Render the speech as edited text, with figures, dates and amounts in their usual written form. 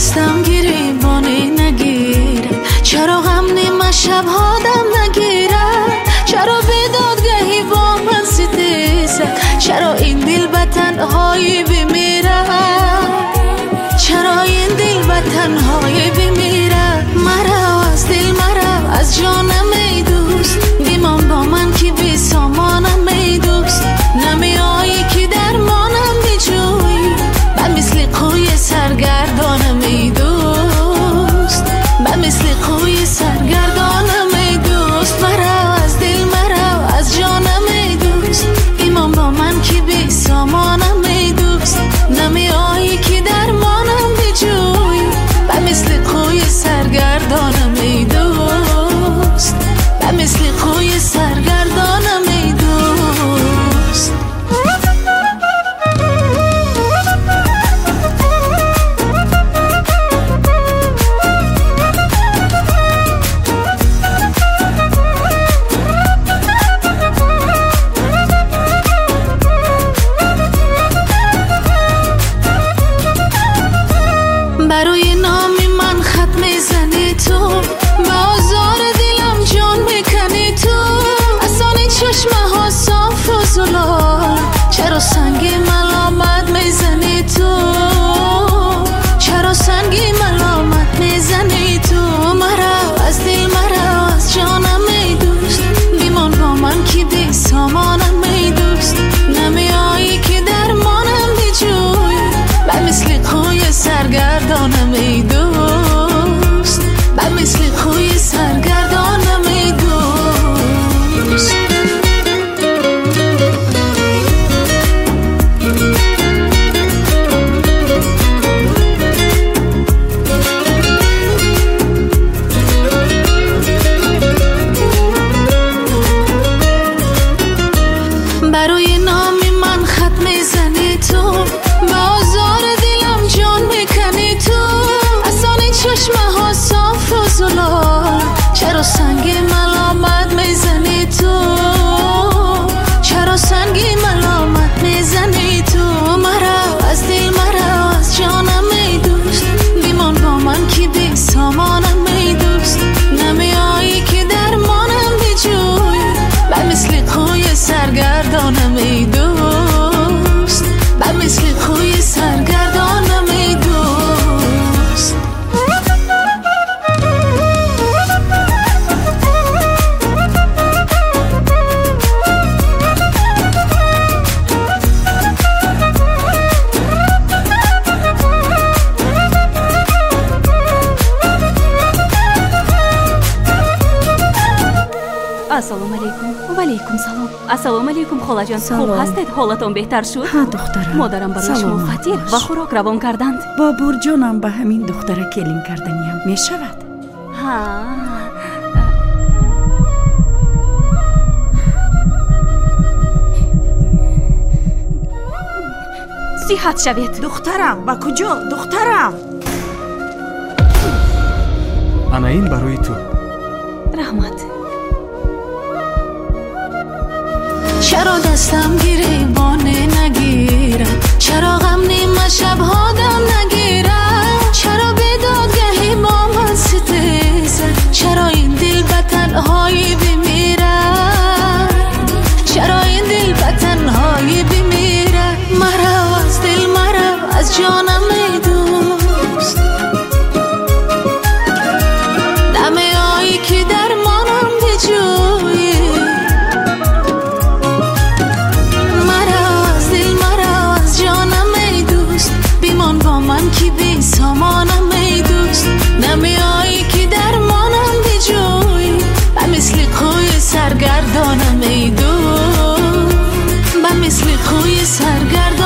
دستم گریبانی نگیرد؟ چرا غم نیمه شبها دم نگیرد؟ چرا به دادگاهی با من ستیزد؟ چرا این دل به تنهایی بمیرد؟ چرا این دل به تنهایی بمیرد؟ مرا از دل مرا از جانم ای دوست، بمان با من که بی سامانم ای دوست. نمیایی که درمانم بجویی، به مثل قوی سرگردانم ای دوست، به مثل قوی سرگردانم ای دوست. مرا از دل مرا از جانم ای دوست، بمان با من که بی سامانم ای دوست. نمیایی که درمانم بجویی، به مثل قوی سرگردانم ای دوست، به مثل قوی سرگردانم ای دوست. برای نام من خط میزنی تو، با آزار دلم جان میکنی تو. اصانی چشمه ها صاف و زلال، چرا سنگی ملامت میزنی تو؟ چرا سنگی ملامت میزنی تو؟ مرا از دل مرا از جانم ای دوست، بیمان با من که بی سامانم ای دوست. نمیایی که درمانم بجوی، به مثل قوی سرگردانم ای دوست، به مثل قوی سرگردانم ای دوست. برای نام من خط میزنی تو، با آزار دلم جان میکنی تو. اصانی چشمه ها صاف و زلال، چرا سنگی ملامت میزنی تو؟ چرا سنگی ملامت میزنی تو؟ مرا از دل مرا از جانم ای دوست، بیمان با من که بی سامانم ای دوست. نمیایی که درمانم بجوی، به مثل قوی سرگردانم ای دوست، به مثل قوی سرگردانم ای دوست. Assalomu alaykum. Va alaykum salom. Assalomu alaykum xolajon. Salom. Xo'p hastid, holaton behtar shud? ها دخترم مادرم برای شما سلامت فطیر باش. و خوراک روان کردند. با برجانم به همین دختره کلین کردنیم می شود. ها. صحت شوید. دخترم با کجا دخترم؟ انا این برای تو. رحمت. چرا دستم گریبانی نگیرد؟ چرا غم نیمه شبها دم نگیرد؟ چرا به دادگاهی با من ستیزد؟ چرا این دل به تنهایی بمیرد؟ چرا این دل به تنهایی بمیرد؟ مرا از دل مرا از جانم ای دوست، نمیایی که درمانم بجویی. من که بی سامانم ای دوست، نمیایی که درمانم بجوی، به مثل قوی سرگردانم ای دوست، به مثل قوی سرگردانم.